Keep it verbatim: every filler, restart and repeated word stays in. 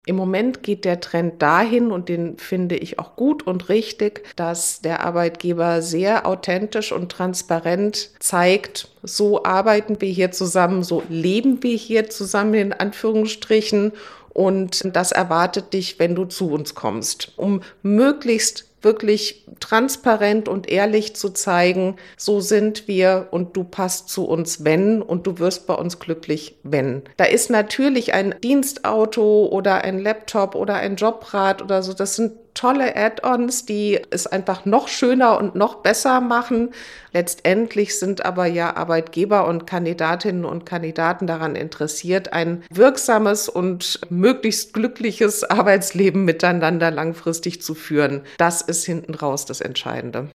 Im Moment geht der Trend dahin und den finde ich auch gut und richtig, dass der Arbeitgeber sehr authentisch und transparent zeigt: „So arbeiten wir hier zusammen, so leben wir hier zusammen in Anführungsstrichen und das erwartet dich, wenn du zu uns kommst.“ Um möglichst wirklich transparent und ehrlich zu zeigen: „So sind wir und du passt zu uns, wenn und du wirst bei uns glücklich, wenn.“ Da ist natürlich ein Dienstauto oder ein Laptop oder ein Jobrad oder so, das sind tolle Add-ons, die es einfach noch schöner und noch besser machen. Letztendlich sind aber ja Arbeitgeber und Kandidatinnen und Kandidaten daran interessiert, ein wirksames und möglichst glückliches Arbeitsleben miteinander langfristig zu führen. Das ist hinten raus das Entscheidende.